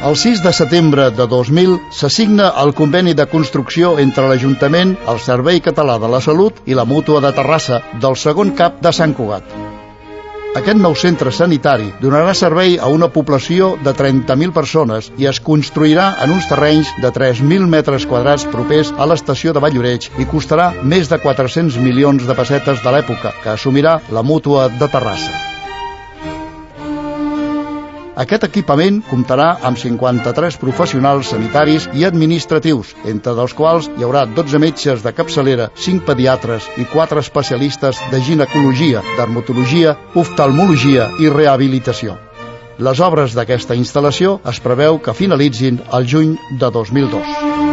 El 6 de setembre de 2000 se signa el conveni de construcció entre l'Ajuntament, el Servei Català de la Salut i la Mútua de Terrassa del segon CAP de Sant Cugat. Aquest nou centre sanitari donarà servei a una població de 30.000 persones i es construirà en uns terrenys de 3.000 metres quadrats propers a l'estació de Valloreig i costarà més de 400 milions de pessetes de l'època, que assumirà la Mútua de Terrassa. Aquest equipament comptarà amb 53 professionals sanitaris i administratius, entre dels quals hi haurà 12 metges de capçalera, 5 pediatres i 4 especialistes de ginecologia, dermatologia, oftalmologia i rehabilitació. Les obres d'aquesta instal·lació es preveu que finalitzin el juny de 2002.